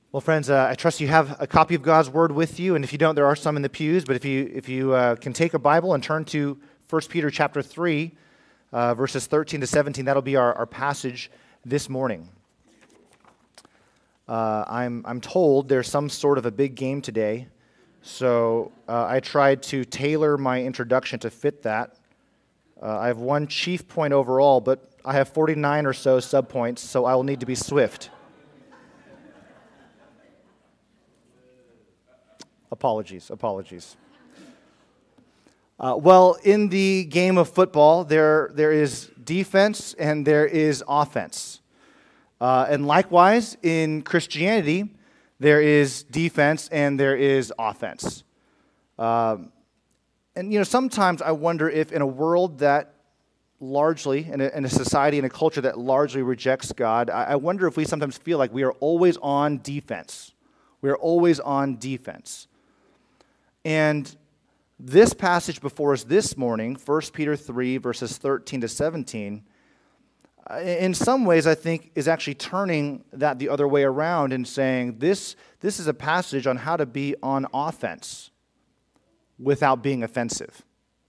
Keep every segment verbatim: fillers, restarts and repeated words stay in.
Well, friends, uh, I trust you have a copy of God's Word with you, and if you don't, there are some in the pews. But if you if you uh, can take a Bible and turn to First Peter chapter three, uh, verses thirteen to seventeen, that'll be our, our passage this morning. Uh, I'm I'm told there's some sort of a big game today, so uh, I tried to tailor my introduction to fit that. Uh, I have one chief point overall, but I have forty-nine or so subpoints, so I will need to be swift. Apologies, apologies. Uh, well, in the game of football, there there is defense and there is offense. Uh, and likewise, in Christianity, there is defense and there is offense. Um, and, you know, sometimes I wonder if in a world that largely, in a, in a society, in a culture that largely rejects God, I, I wonder if we sometimes feel like we are always on defense. We are always on defense. And this passage before us this morning, First Peter three, verses thirteen to seventeen, in some ways I think is actually turning that the other way around and saying this, this is a passage on how to be on offense without being offensive.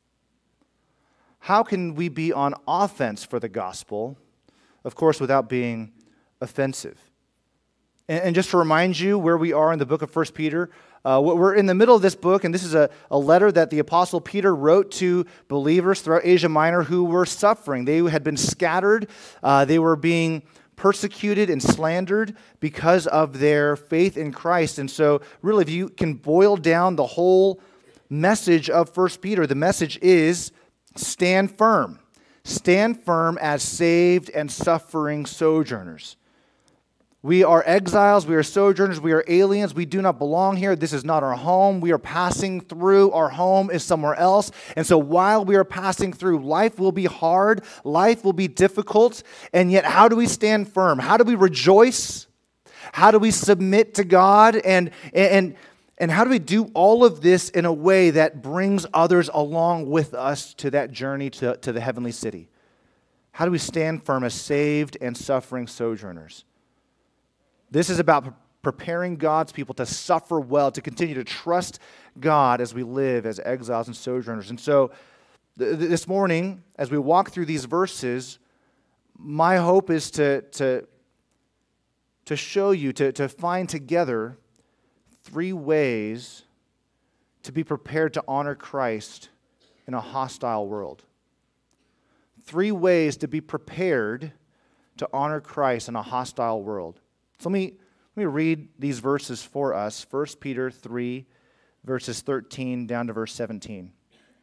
How can we be on offense for the gospel, of course, without being offensive? And, and just to remind you where we are in the book of First Peter, Uh, we're in the middle of this book, and this is a, a letter that the Apostle Peter wrote to believers throughout Asia Minor who were suffering. They had been scattered. Uh, they were being persecuted and slandered because of their faith in Christ. And so, really, if you can boil down the whole message of First Peter, the message is stand firm. Stand firm as saved and suffering sojourners. We are exiles, we are sojourners, we are aliens, we do not belong here. This is not our home. We are passing through. Our home is somewhere else. And so while we are passing through, life will be hard, life will be difficult, and yet how do we stand firm? How do we rejoice? How do we submit to God? And, and, and how do we do all of this in a way that brings others along with us to that journey to, to the heavenly city? How do we stand firm as saved and suffering sojourners? This is about preparing God's people to suffer well, to continue to trust God as we live as exiles and sojourners. And so th- this morning, as we walk through these verses, my hope is to, to, to show you, to, to find together three ways to be prepared to honor Christ in a hostile world. Three ways to be prepared to honor Christ in a hostile world. So let me, let me read these verses for us. First Peter three, verses thirteen down to verse seventeen.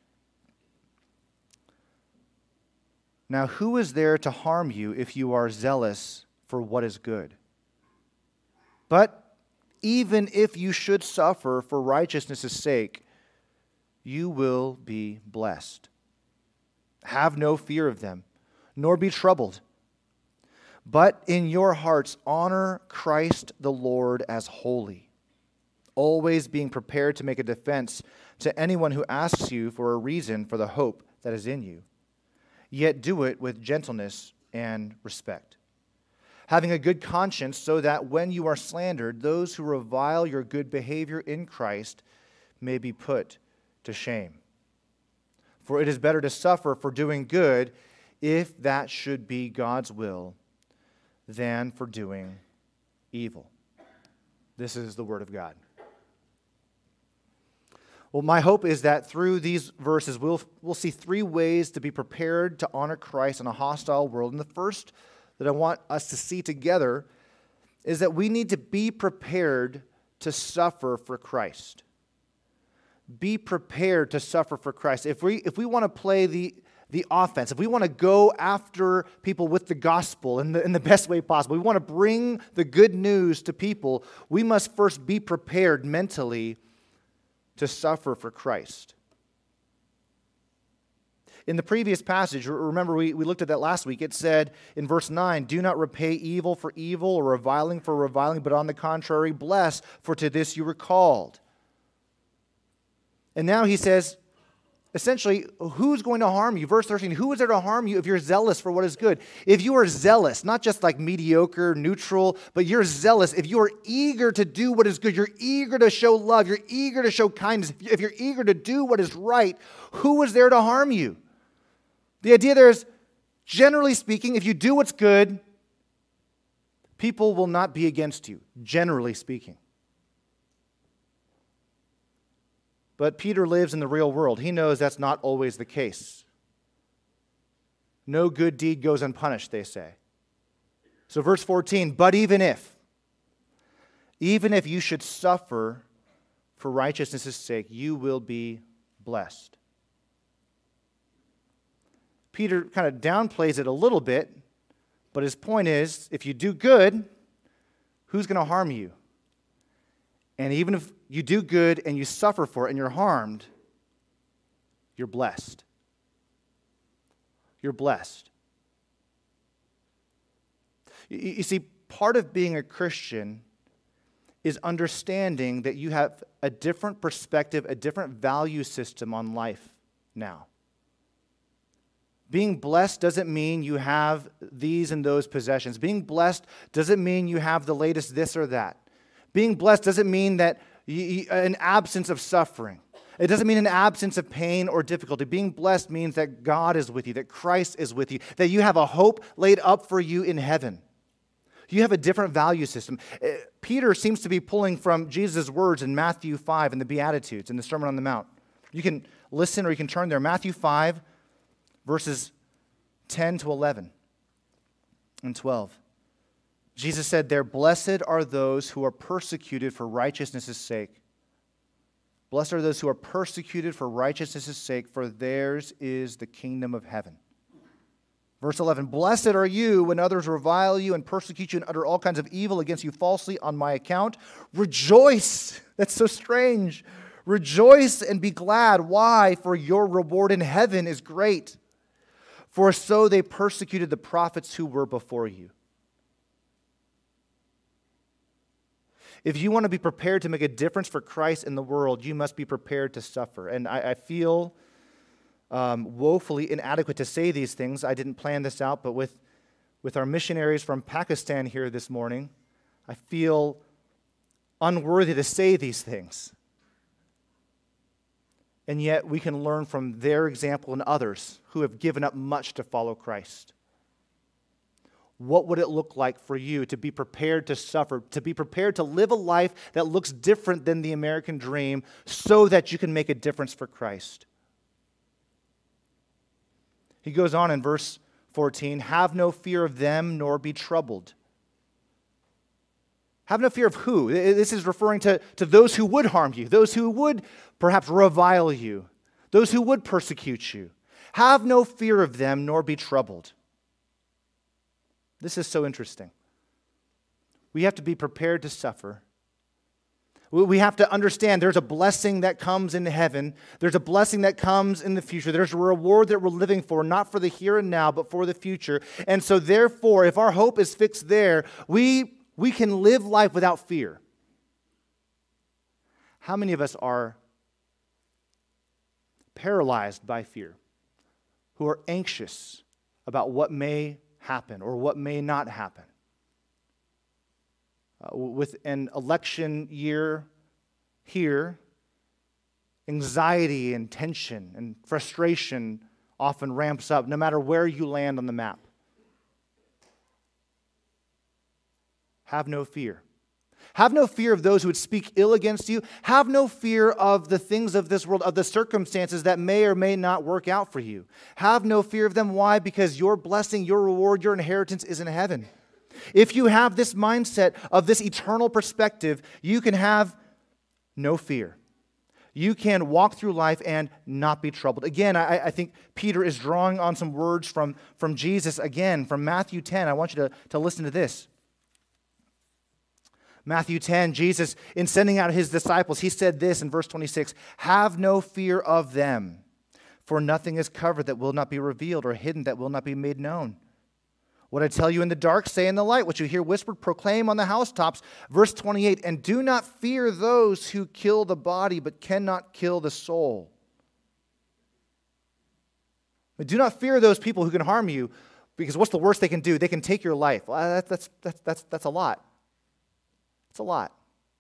Now, who is there to harm you if you are zealous for what is good? But even if you should suffer for righteousness' sake, you will be blessed. Have no fear of them, nor be troubled. But in your hearts, honor Christ the Lord as holy, always being prepared to make a defense to anyone who asks you for a reason for the hope that is in you. Yet do it with gentleness and respect, having a good conscience so that when you are slandered, those who revile your good behavior in Christ may be put to shame. For it is better to suffer for doing good, if that should be God's will, than for doing evil. This is the word of God. Well, my hope is that through these verses, we'll, we'll see three ways to be prepared to honor Christ in a hostile world. And the first that I want us to see together is that we need to be prepared to suffer for Christ. Be prepared to suffer for Christ. If we, if we want to play the The offense, if we want to go after people with the gospel in the, in the best way possible, we want to bring the good news to people, we must first be prepared mentally to suffer for Christ. In the previous passage, remember we, we looked at that last week, it said in verse nine, do not repay evil for evil or reviling for reviling, but on the contrary, bless, for to this you were called. And now he says, Essentially, who's going to harm you? Verse thirteen, who is there to harm you if you're zealous for what is good? If you are zealous, not just like mediocre, neutral, but you're zealous, if you are eager to do what is good, you're eager to show love, you're eager to show kindness, if you're eager to do what is right, who is there to harm you? The idea there is, generally speaking, if you do what's good, people will not be against you, generally speaking. But Peter lives in the real world. He knows that's not always the case. No good deed goes unpunished, they say. So verse fourteen, but even if, even if you should suffer for righteousness' sake, you will be blessed. Peter kind of downplays it a little bit, but his point is, if you do good, who's going to harm you? And even if you do good and you suffer for it and you're harmed, you're blessed. You're blessed. You see, part of being a Christian is understanding that you have a different perspective, a different value system on life now. Being blessed doesn't mean you have these and those possessions. Being blessed doesn't mean you have the latest this or that. Being blessed doesn't mean that you, an absence of suffering. It doesn't mean an absence of pain or difficulty. Being blessed means that God is with you, that Christ is with you, that you have a hope laid up for you in heaven. You have a different value system. Peter seems to be pulling from Jesus' words in Matthew five in the Beatitudes, in the Sermon on the Mount. You can listen or you can turn there. Matthew five, verses ten to eleven and twelve. Jesus said there, blessed are those who are persecuted for righteousness' sake. Blessed are those who are persecuted for righteousness' sake, for theirs is the kingdom of heaven. Verse eleven, blessed are you when others revile you and persecute you and utter all kinds of evil against you falsely on my account. Rejoice. That's so strange. Rejoice and be glad. Why? For your reward in heaven is great. For so they persecuted the prophets who were before you. If you want to be prepared to make a difference for Christ in the world, you must be prepared to suffer. And I, I feel um, woefully inadequate to say these things. I didn't plan this out, but with, with our missionaries from Pakistan here this morning, I feel unworthy to say these things. And yet we can learn from their example and others who have given up much to follow Christ. What would it look like for you to be prepared to suffer, to be prepared to live a life that looks different than the American dream so that you can make a difference for Christ? He goes on in verse fourteen, have no fear of them nor be troubled. Have no fear of who? This is referring to, to those who would harm you, those who would perhaps revile you, those who would persecute you. Have no fear of them nor be troubled. This is so interesting. We have to be prepared to suffer. We have to understand there's a blessing that comes in heaven. There's a blessing that comes in the future. There's a reward that we're living for, not for the here and now, but for the future. And so therefore, if our hope is fixed there, we, we can live life without fear. How many of us are paralyzed by fear, who are anxious about what may happen or what may not happen? Uh, with an election year here, anxiety and tension and frustration often ramps up no matter where you land on the map. Have no fear. Have no fear of those who would speak ill against you. Have no fear of the things of this world, of the circumstances that may or may not work out for you. Have no fear of them. Why? Because your blessing, your reward, your inheritance is in heaven. If you have this mindset of this eternal perspective, you can have no fear. You can walk through life and not be troubled. Again, I, I think Peter is drawing on some words from, from Jesus, again, from Matthew ten. I want you to, to listen to this. Matthew ten, Jesus, in sending out his disciples, he said this in verse twenty-six, have no fear of them, for nothing is covered that will not be revealed, or hidden that will not be made known. What I tell you in the dark, say in the light. What you hear whispered, proclaim on the housetops. Verse twenty-eight, and do not fear those who kill the body, but cannot kill the soul. But do not fear those people who can harm you, because what's the worst they can do? They can take your life. Well, that, that's, that's, that's, that's a lot. It's a lot.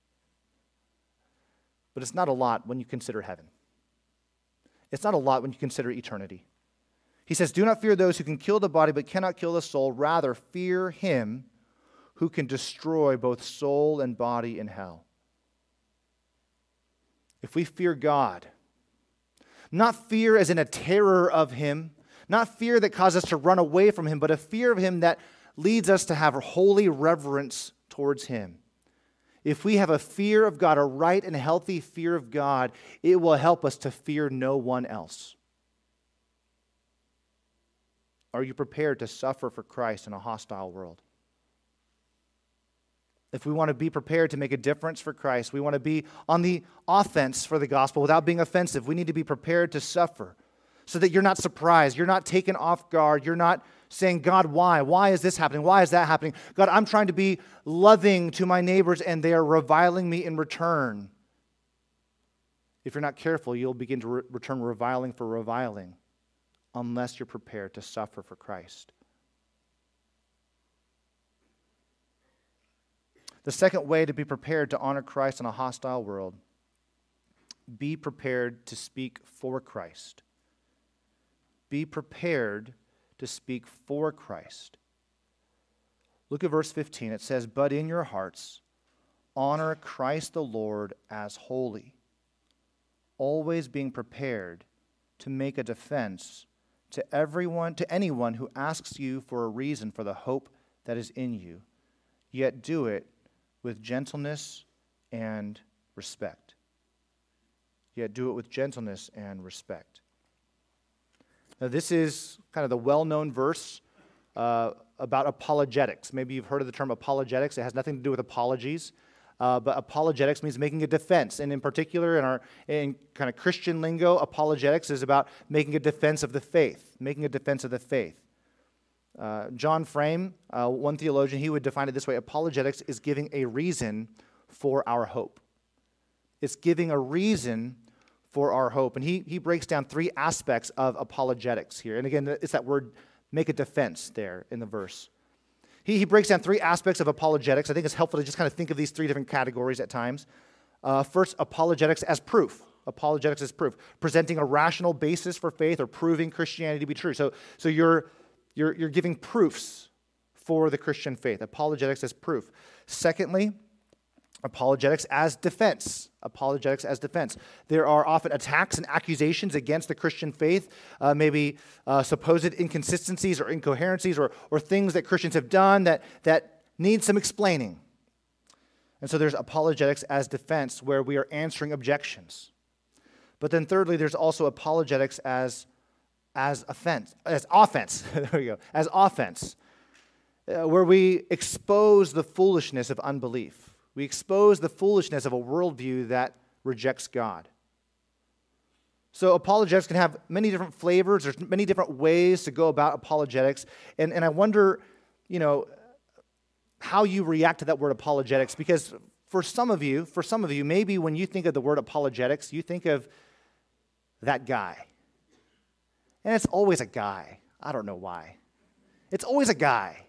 But it's not a lot when you consider heaven. It's not a lot when you consider eternity. He says, do not fear those who can kill the body but cannot kill the soul. Rather, fear him who can destroy both soul and body in hell. If we fear God, not fear as in a terror of him, not fear that causes us to run away from him, but a fear of him that leads us to have holy reverence towards him. If we have a fear of God, a right and healthy fear of God, it will help us to fear no one else. Are you prepared to suffer for Christ in a hostile world? If we want to be prepared to make a difference for Christ, we want to be on the offense for the gospel without being offensive, we need to be prepared to suffer so that you're not surprised, you're not taken off guard, you're not saying, God, why? Why is this happening? Why is that happening? God, I'm trying to be loving to my neighbors and they are reviling me in return. If you're not careful, you'll begin to re- return reviling for reviling unless you're prepared to suffer for Christ. The second way to be prepared to honor Christ in a hostile world, be prepared to speak for Christ. Be prepared to speak for Christ. Look at verse fifteen. It says, but in your hearts, honor Christ the Lord as holy, always being prepared to make a defense to everyone, to anyone who asks you for a reason for the hope that is in you, yet do it with gentleness and respect. Yet do it with gentleness and respect. Now, this is kind of the well-known verse uh, about apologetics. Maybe you've heard of the term apologetics. It has nothing to do with apologies, uh, but apologetics means making a defense. And in particular, in our in kind of Christian lingo, apologetics is about making a defense of the faith, making a defense of the faith. Uh, John Frame, uh, one theologian, he would define it this way: apologetics is giving a reason for our hope. It's giving a reason for our hope. And he, he breaks down three aspects of apologetics here. And again, it's that word, make a defense there in the verse. He, he breaks down three aspects of apologetics. I think it's helpful to just kind of think of these three different categories at times. Uh, first, apologetics as proof. Apologetics as proof. Presenting a rational basis for faith or proving Christianity to be true. So, so you're, you're, you're giving proofs for the Christian faith. Apologetics as proof. Secondly, apologetics as defense. Apologetics as defense. There are often attacks and accusations against the Christian faith, uh, maybe uh, supposed inconsistencies or incoherencies or, or things that Christians have done that, that need some explaining. And so there's apologetics as defense where we are answering objections. But then thirdly, there's also apologetics as, as offense, as offense. There we go. As offense, uh, where we expose the foolishness of unbelief. We expose the foolishness of a worldview that rejects God. So apologetics can have many different flavors. There's many different ways to go about apologetics. And, and I wonder, you know, how you react to that word apologetics. Because for some of you, for some of you, maybe when you think of the word apologetics, you think of that guy. And it's always a guy. I don't know why. It's always a guy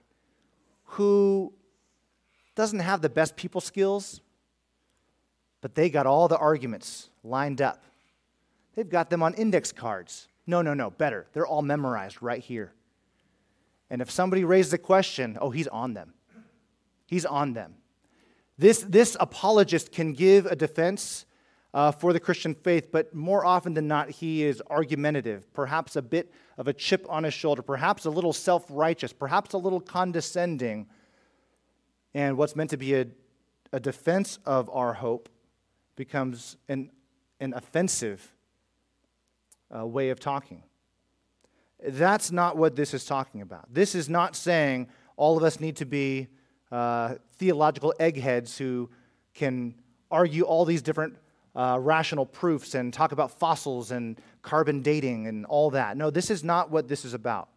who doesn't have the best people skills, but they got all the arguments lined up. They've got them on index cards. No, no, no, better. They're all memorized right here. And if somebody raises a question, oh, he's on them. He's on them. This, this apologist can give a defense uh, for the Christian faith, but more often than not, he is argumentative, perhaps a bit of a chip on his shoulder, perhaps a little self-righteous, perhaps a little condescending. And what's meant to be a, a defense of our hope becomes an, an offensive uh, way of talking. That's not what this is talking about. This is not saying all of us need to be uh, theological eggheads who can argue all these different uh, rational proofs and talk about fossils and carbon dating and all that. No, this is not what this is about.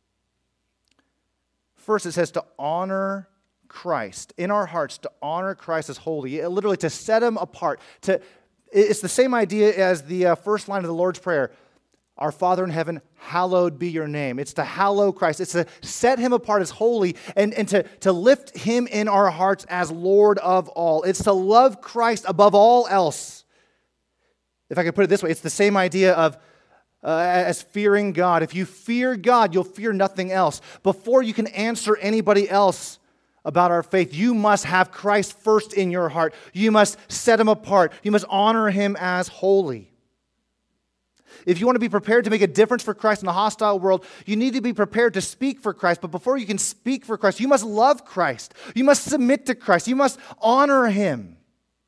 First, it says to honor Christ in our hearts, to honor Christ as holy, literally to set him apart. To, it's the same idea as the uh, first line of the Lord's Prayer. Our Father in heaven, hallowed be your name. It's to hallow Christ. It's to set him apart as holy and, and to, to lift him in our hearts as Lord of all. It's to love Christ above all else. If I could put it this way, it's the same idea of uh, as fearing God. If you fear God, you'll fear nothing else. Before you can answer anybody else about our faith, you must have Christ first in your heart. You must set him apart. You must honor him as holy. If you want to be prepared to make a difference for Christ in a hostile world, you need to be prepared to speak for Christ. But before you can speak for Christ, you must love Christ. You must submit to Christ. You must honor him.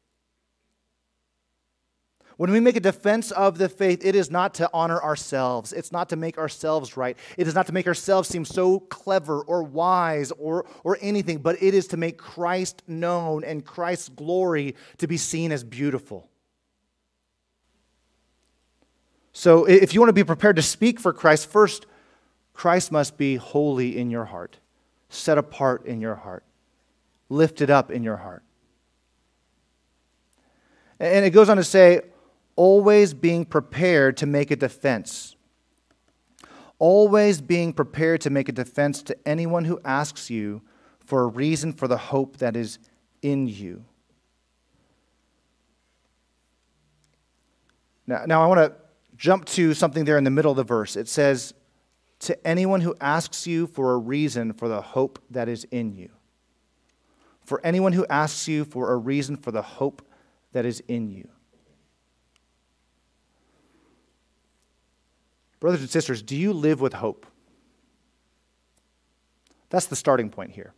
When we make a defense of the faith, it is not to honor ourselves. It's not to make ourselves right. It is not to make ourselves seem so clever or wise or, or anything, but it is to make Christ known and Christ's glory to be seen as beautiful. So if you want to be prepared to speak for Christ, first, Christ must be holy in your heart, set apart in your heart, lifted up in your heart. And it goes on to say, always being prepared to make a defense. Always being prepared to make a defense to anyone who asks you for a reason for the hope that is in you. Now, now I want to jump to something there in the middle of the verse. It says, to anyone who asks you for a reason for the hope that is in you. For anyone who asks you for a reason for the hope that is in you. Brothers and sisters, do you live with hope? That's the starting point here.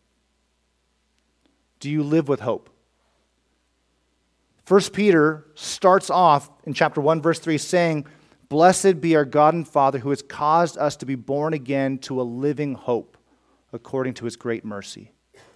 Do you live with hope? First Peter starts off in chapter one, verse three, saying, blessed be our God and Father who has caused us to be born again to a living hope according to his great mercy.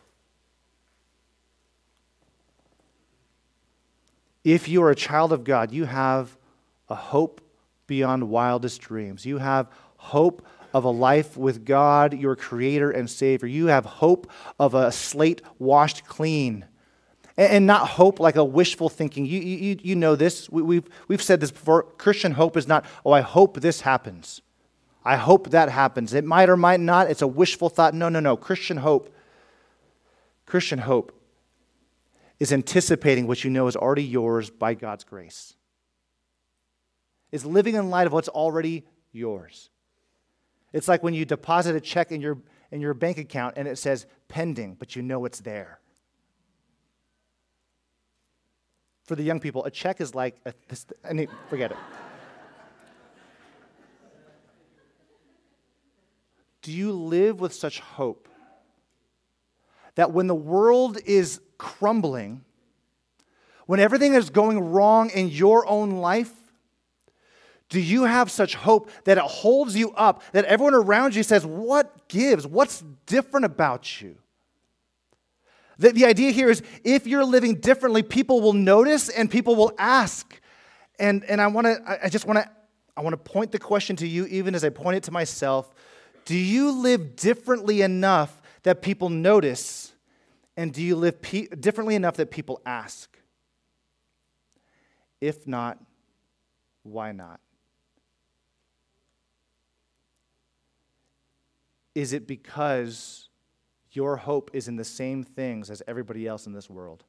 If you are a child of God, you have a hope beyond wildest dreams. You have hope of a life with God, your Creator and Savior. You have hope of a slate washed clean. And not hope like a wishful thinking. You, you, you know this. We, we've, we've said this before. Christian hope is not, oh, I hope this happens. I hope that happens. It might or might not. It's a wishful thought. No, no, no. Christian hope, Christian hope is anticipating what you know is already yours by God's grace. It's living in light of what's already yours. It's like when you deposit a check in your, in your bank account and it says pending, but you know it's there. For the young people, a check is like, a, this, I mean, forget it. Do you live with such hope that when the world is crumbling, when everything is going wrong in your own life, do you have such hope that it holds you up, that everyone around you says, what gives? What's different about you? The, the idea here is if you're living differently, people will notice and people will ask. And, and I want to, I, I just want to, I want to point the question to you even as I point it to myself. Do you live differently enough that people notice? And do you live pe- differently enough that people ask? If not, why not? Is it because your hope is in the same things as everybody else in this world?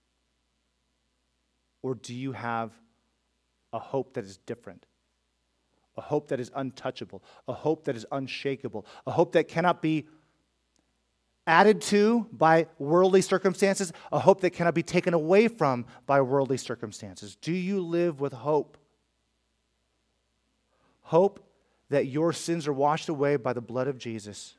Or do you have a hope that is different? A hope that is untouchable, a hope that is unshakable, a hope that cannot be added to by worldly circumstances, a hope that cannot be taken away from by worldly circumstances. Do you live with hope? Hope that your sins are washed away by the blood of Jesus.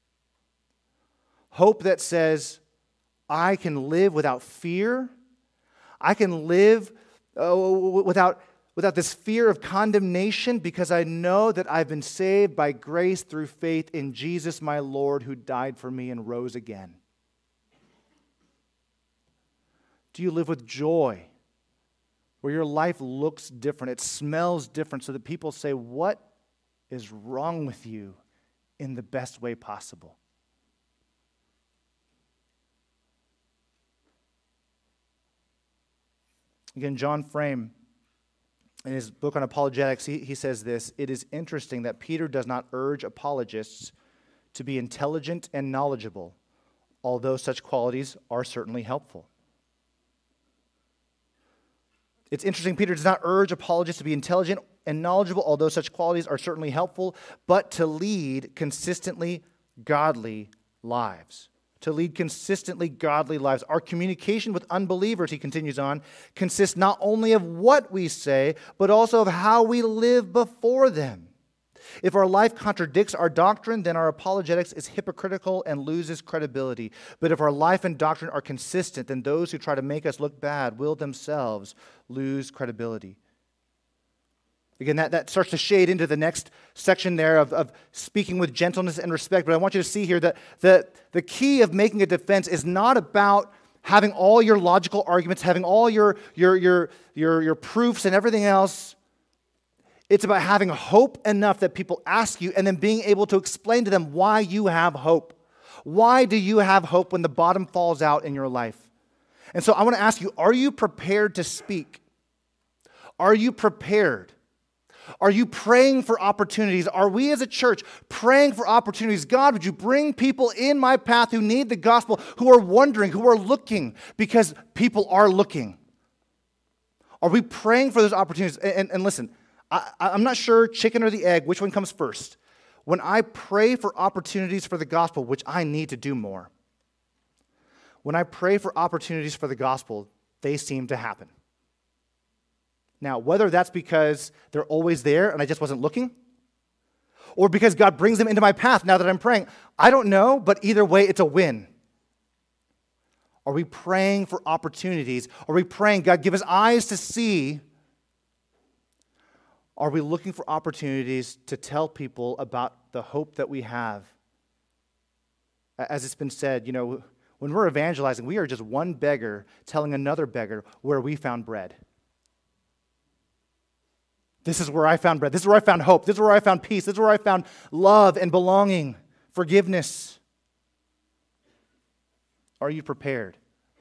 Hope that says, I can live without fear. I can live uh, without, without this fear of condemnation because I know that I've been saved by grace through faith in Jesus my Lord who died for me and rose again. Do you live with joy where your life looks different, it smells different so that people say, what is wrong with you in the best way possible? Again, John Frame in his book on apologetics, he, he says this: it is interesting that Peter does not urge apologists to be intelligent and knowledgeable, although such qualities are certainly helpful. It's interesting, Peter does not urge apologists to be intelligent and knowledgeable, although such qualities are certainly helpful, but to lead consistently godly lives. To lead consistently godly lives. Our communication with unbelievers, he continues on, consists not only of what we say, but also of how we live before them. If our life contradicts our doctrine, then our apologetics is hypocritical and loses credibility. But if our life and doctrine are consistent, then those who try to make us look bad will themselves lose credibility. Again, that, that starts to shade into the next section there of, of speaking with gentleness and respect. But I want you to see here that the, the key of making a defense is not about having all your logical arguments, having all your, your, your, your, your proofs and everything else. It's about having hope enough that people ask you and then being able to explain to them why you have hope. Why do you have hope when the bottom falls out in your life? And so I want to ask you, are you prepared to speak? Are you prepared? Are you praying for opportunities? Are we as a church praying for opportunities? God, would you bring people in my path who need the gospel, who are wondering, who are looking, because people are looking? Are we praying for those opportunities? And, and, and listen, I, I'm not sure chicken or the egg, which one comes first. When I pray for opportunities for the gospel, which I need to do more, when I pray for opportunities for the gospel, they seem to happen. Now, whether that's because they're always there and I just wasn't looking, or because God brings them into my path now that I'm praying, I don't know, but either way, it's a win. Are we praying for opportunities? Are we praying, God, give us eyes to see? Are we looking for opportunities to tell people about the hope that we have? As it's been said, you know, when we're evangelizing, we are just one beggar telling another beggar where we found bread. This is where I found bread. This is where I found hope. This is where I found peace. This is where I found love and belonging, forgiveness. Are you prepared?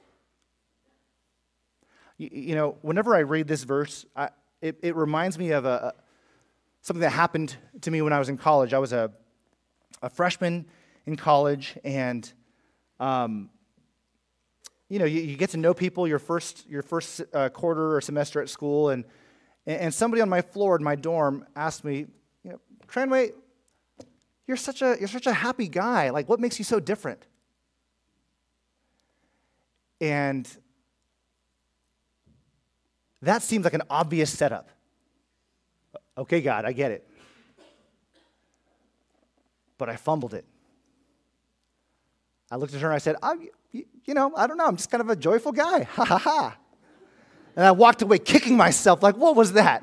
You, you know, whenever I read this verse, I, it, it reminds me of a, a, something that happened to me when I was in college. I was a, a freshman in college, and um, you know, you, you get to know people your first your first uh, quarter or semester at school, and and somebody on my floor in my dorm asked me, you know, Tranway, you're such a you're such a happy guy. Like, what makes you so different? And that seems like an obvious setup. Okay, God, I get it. But I fumbled it. I looked at her and I said, I, you know, I don't know. I'm just kind of a joyful guy. Ha, ha, ha. And I walked away kicking myself like, what was that?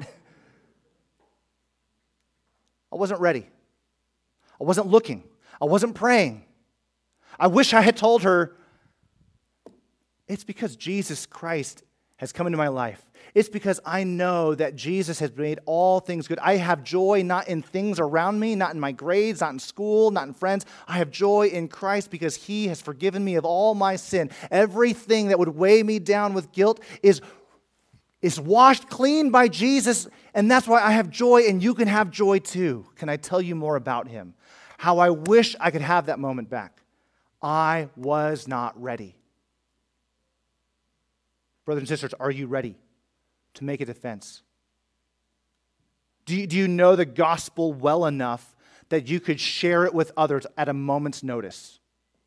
I wasn't ready. I wasn't looking. I wasn't praying. I wish I had told her, it's because Jesus Christ has come into my life. It's because I know that Jesus has made all things good. I have joy not in things around me, not in my grades, not in school, not in friends. I have joy in Christ because He has forgiven me of all my sin. Everything that would weigh me down with guilt is, is washed clean by Jesus, and that's why I have joy, and you can have joy too. Can I tell you more about Him? How I wish I could have that moment back. I was not ready. Brothers and sisters, are you ready to make a defense? Do you, do you know the gospel well enough that you could share it with others at a moment's notice?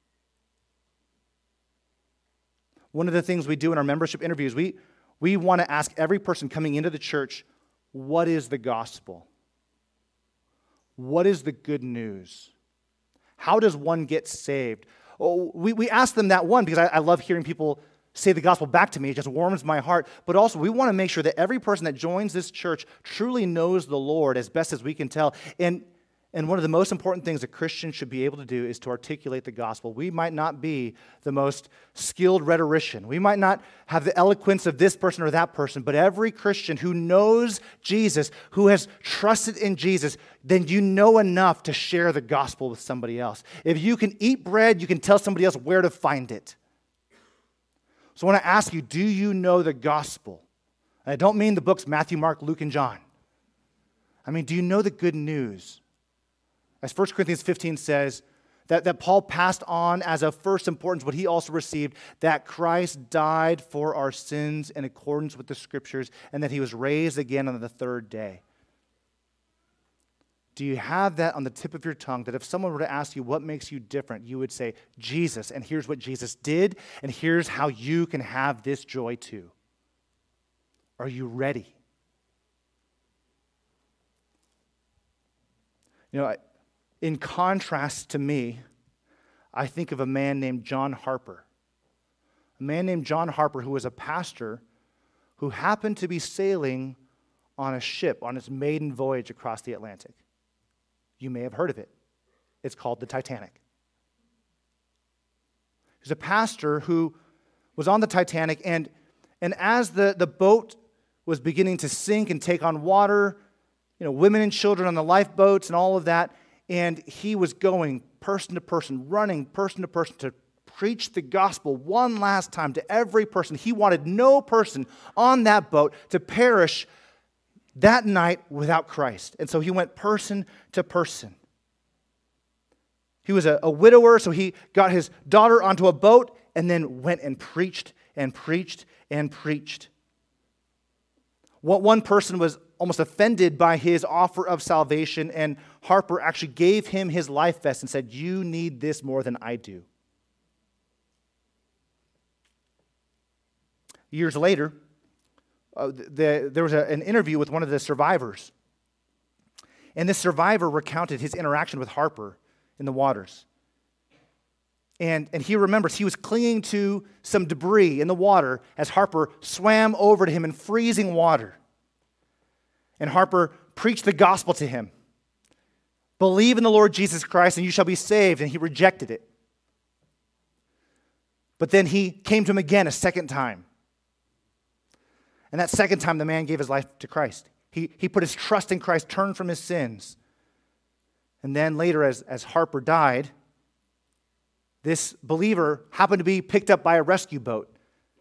One of the things we do in our membership interviews, we, we want to ask every person coming into the church, what is the gospel? What is the good news? How does one get saved? Oh, we, we ask them that one because I, I love hearing people say the gospel back to me. It just warms my heart. But also, we want to make sure that every person that joins this church truly knows the Lord as best as we can tell. And, and one of the most important things a Christian should be able to do is to articulate the gospel. We might not be the most skilled rhetorician. We might not have the eloquence of this person or that person, but every Christian who knows Jesus, who has trusted in Jesus, then you know enough to share the gospel with somebody else. If you can eat bread, you can tell somebody else where to find it. So I want to ask you, do you know the gospel? And I don't mean the books Matthew, Mark, Luke, and John. I mean, do you know the good news? As First Corinthians fifteen says, that, that Paul passed on as of first importance what he also received, that Christ died for our sins in accordance with the Scriptures, and that he was raised again on the third day. Do you have that on the tip of your tongue, that if someone were to ask you what makes you different, you would say, Jesus, and here's what Jesus did, and here's how you can have this joy too? Are you ready? You know, I, in contrast to me, I think of a man named John Harper. A man named John Harper who was a pastor who happened to be sailing on a ship on its maiden voyage across the Atlantic. You may have heard of it. It's called the Titanic. He was a pastor who was on the Titanic, and, and as the, the boat was beginning to sink and take on water, you know, women and children on the lifeboats and all of that, and he was going person to person, running person to person to preach the gospel one last time to every person. He wanted no person on that boat to perish that night without Christ. And so he went person to person. He was a, a widower, so he got his daughter onto a boat and then went and preached and preached and preached. What one person was almost offended by his offer of salvation, and Harper actually gave him his life vest and said, "You need this more than I do." Years later, uh, the, there was a, an interview with one of the survivors, and this survivor recounted his interaction with Harper in the waters. And, and he remembers he was clinging to some debris in the water as Harper swam over to him in freezing water. And Harper preached the gospel to him. Believe in the Lord Jesus Christ and you shall be saved. And he rejected it. But then he came to him again a second time. And that second time the man gave his life to Christ. He, he put his trust in Christ, turned from his sins. And then later as, as Harper died, this believer happened to be picked up by a rescue boat.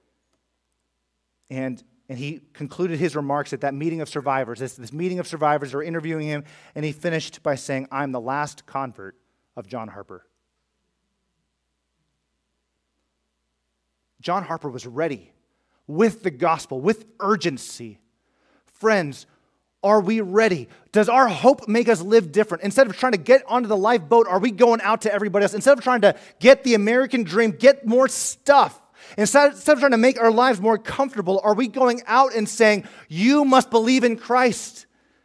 And, and he concluded his remarks at that meeting of survivors. This, this meeting of survivors are interviewing him, and he finished by saying, "I'm the last convert of John Harper." John Harper was ready with the gospel, with urgency. Friends, are we ready? Does our hope make us live different? Instead of trying to get onto the lifeboat, are we going out to everybody else? Instead of trying to get the American dream, get more stuff. Instead, instead of trying to make our lives more comfortable, are we going out and saying, "You must believe in Christ.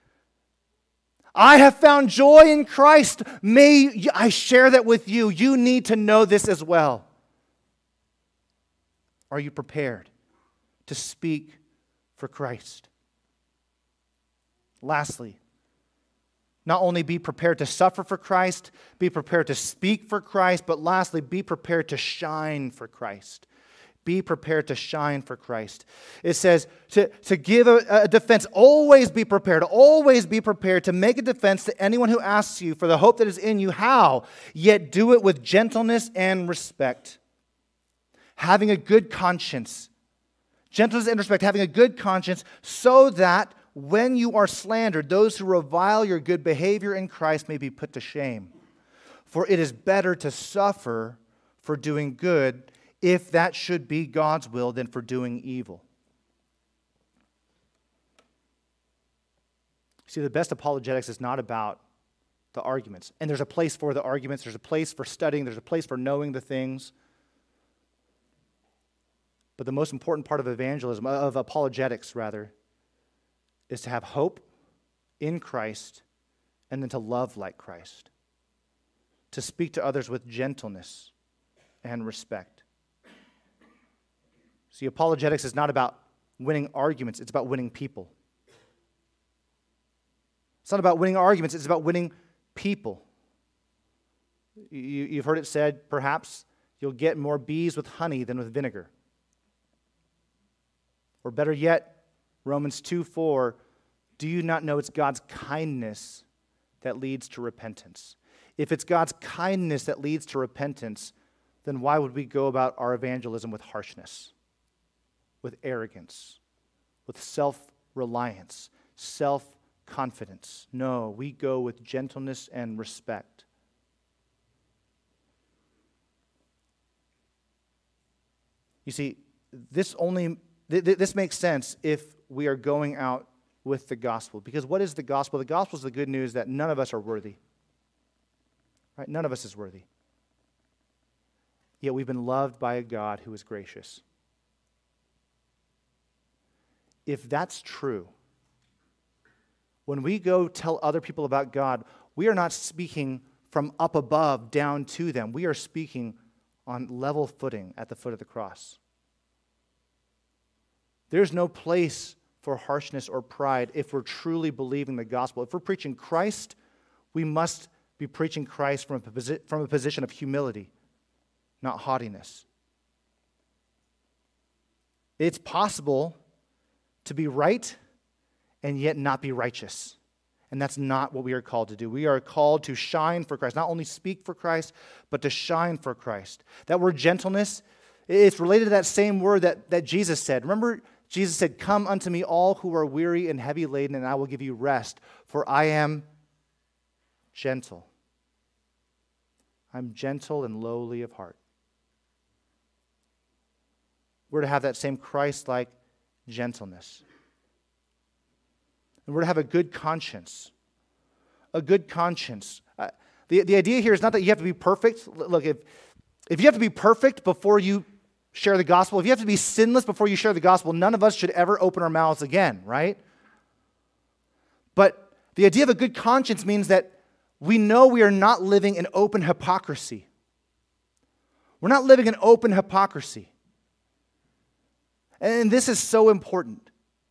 I have found joy in Christ. May I share that with you. You need to know this as well." Are you prepared to speak for Christ? Lastly, not only be prepared to suffer for Christ, be prepared to speak for Christ, but lastly, be prepared to shine for Christ. Be prepared to shine for Christ. It says to, to give a, a defense, always be prepared, always be prepared to make a defense to anyone who asks you for the hope that is in you. How? Yet do it with gentleness and respect. Having a good conscience. Gentleness and respect, having a good conscience, so that when you are slandered, those who revile your good behavior in Christ may be put to shame. For it is better to suffer for doing good, if that should be God's will, than for doing evil. See, the best apologetics is not about the arguments. And there's a place for the arguments. There's a place for studying. There's a place for knowing the things. But the most important part of evangelism, of apologetics rather, is to have hope in Christ and then to love like Christ. To speak to others with gentleness and respect. See, apologetics is not about winning arguments, it's about winning people. It's not about winning arguments, it's about winning people. You, you've heard it said, perhaps, you'll get more bees with honey than with vinegar. Or better yet, Romans two four, do you not know it's God's kindness that leads to repentance? If it's God's kindness that leads to repentance, then why would we go about our evangelism with harshness, with arrogance, with self-reliance, self-confidence. No, we go with gentleness and respect. You see, this only th- th- this makes sense if we are going out with the gospel. Because what is the gospel? The gospel is the good news that none of us are worthy. Right? None of us is worthy. Yet we've been loved by a God who is gracious. If that's true, when we go tell other people about God, we are not speaking from up above down to them. We are speaking on level footing at the foot of the cross. There's no place for harshness or pride if we're truly believing the gospel. If we're preaching Christ, we must be preaching Christ from a, posi- from a position of humility, not haughtiness. It's possible to be right and yet not be righteous. And that's not what we are called to do. We are called to shine for Christ, not only speak for Christ, but to shine for Christ. That word gentleness, it's related to that same word that, that Jesus said. Remember, Jesus said, "Come unto me all who are weary and heavy laden, and I will give you rest, for I am gentle." I'm gentle and lowly of heart. We're to have that same Christ-like gentleness. And we're to have a good conscience. A good conscience. Uh, the, the idea here is not that you have to be perfect. Look, if, if you have to be perfect before you share the gospel, if you have to be sinless before you share the gospel, none of us should ever open our mouths again, right? But the idea of a good conscience means that we know we are not living in open hypocrisy. We're not living in open hypocrisy. And this is so important.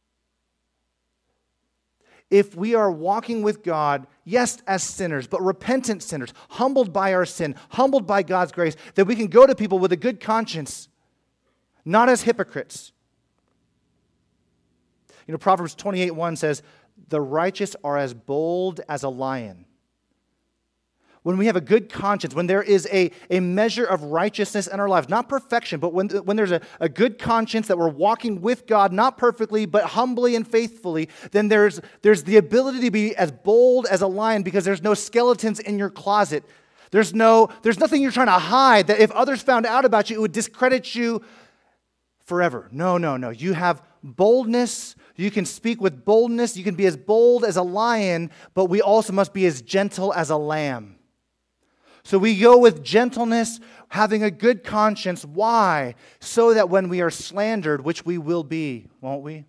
If we are walking with God, yes, as sinners, but repentant sinners, humbled by our sin, humbled by God's grace, that we can go to people with a good conscience, not as hypocrites. You know, Proverbs twenty-eight one says, "The righteous are as bold as a lion." When we have a good conscience, when there is a, a measure of righteousness in our lives, not perfection, but when, when there's a, a good conscience that we're walking with God, not perfectly, but humbly and faithfully, then there's, there's the ability to be as bold as a lion because there's no skeletons in your closet. There's, no, there's nothing you're trying to hide that if others found out about you, it would discredit you forever. No, no, no. You have boldness. You can speak with boldness. You can be as bold as a lion, but we also must be as gentle as a lamb. So we go with gentleness, having a good conscience. Why? So that when we are slandered, which we will be, won't we?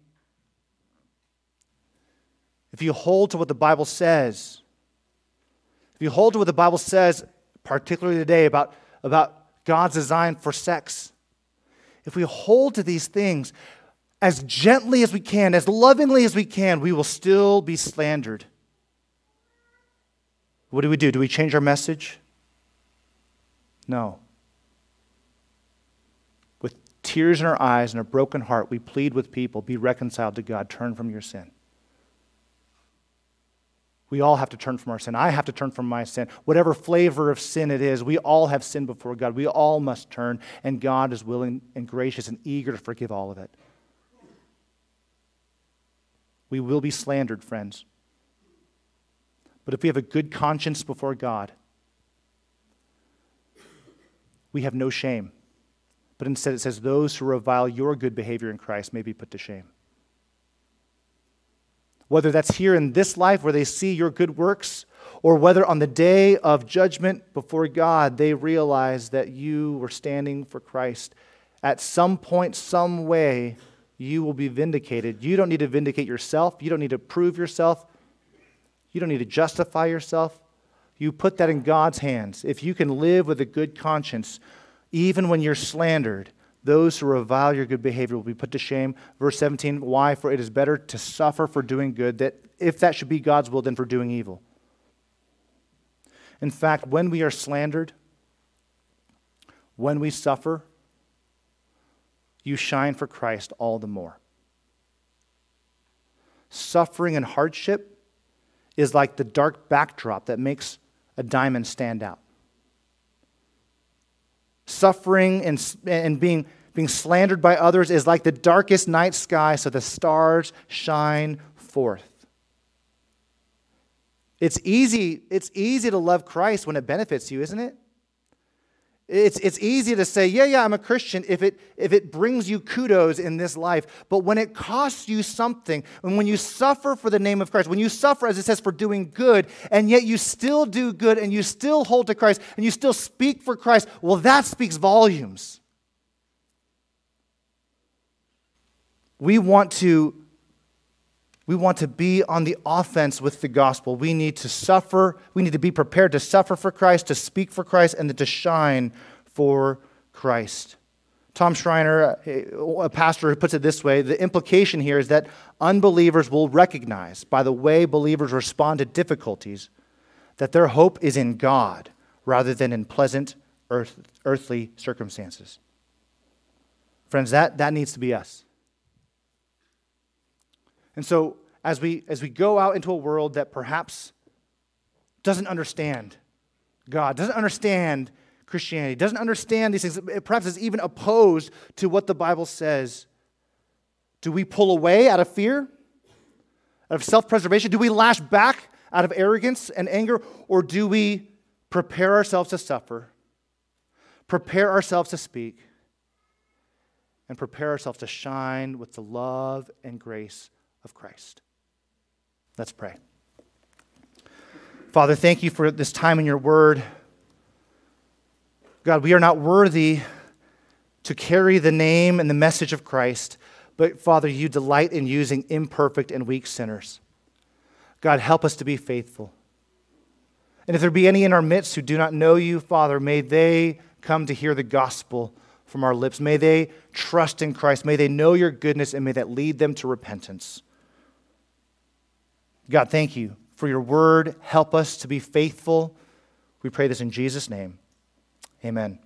If you hold to what the Bible says, if you hold to what the Bible says, particularly today about, about God's design for sex, if we hold to these things as gently as we can, as lovingly as we can, we will still be slandered. What do we do? Do we change our message? No. With tears in our eyes and a broken heart, we plead with people, be reconciled to God, turn from your sin. We all have to turn from our sin. I have to turn from my sin. Whatever flavor of sin it is, we all have sinned before God. We all must turn, and God is willing and gracious and eager to forgive all of it. We will be slandered, friends. But if we have a good conscience before God, we have no shame. But instead it says, those who revile your good behavior in Christ may be put to shame. Whether that's here in this life where they see your good works, or whether on the day of judgment before God, they realize that you were standing for Christ. At some point, some way, you will be vindicated. You don't need to vindicate yourself. You don't need to prove yourself. You don't need to justify yourself. You put that in God's hands. If you can live with a good conscience, even when you're slandered, those who revile your good behavior will be put to shame. Verse seventeen, why? For it is better to suffer for doing good, that if that should be God's will, than for doing evil. In fact, when we are slandered, when we suffer, you shine for Christ all the more. Suffering and hardship is like the dark backdrop that makes a diamond stand out. Suffering and, and being being slandered by others is like the darkest night sky, so the stars shine forth. It's easy, it's easy to love Christ when it benefits you, isn't it? It's, it's easy to say, yeah, yeah, I'm a Christian if it, if it brings you kudos in this life. But when it costs you something, and when you suffer for the name of Christ, when you suffer, as it says, for doing good, and yet you still do good, and you still hold to Christ, and you still speak for Christ, well, that speaks volumes. We want to, we want to be on the offense with the gospel. We need to suffer. We need to be prepared to suffer for Christ, to speak for Christ, and to shine for Christ. Tom Schreiner, a pastor who puts it this way, the implication here is that unbelievers will recognize by the way believers respond to difficulties that their hope is in God rather than in pleasant earth, earthly circumstances. Friends, that, that needs to be us. And so as we as we go out into a world that perhaps doesn't understand God, doesn't understand Christianity, doesn't understand these things, perhaps is even opposed to what the Bible says, do we pull away out of fear, out of self-preservation? Do we lash back out of arrogance and anger? Or do we prepare ourselves to suffer, prepare ourselves to speak, and prepare ourselves to shine with the love and grace of Christ? Let's pray. Father, thank you for this time in your word. God, we are not worthy to carry the name and the message of Christ, but Father, you delight in using imperfect and weak sinners. God, help us to be faithful. And if there be any in our midst who do not know you, Father, may they come to hear the gospel from our lips. May they trust in Christ. May they know your goodness, and may that lead them to repentance. God, thank you for your word. Help us to be faithful. We pray this in Jesus' name. Amen.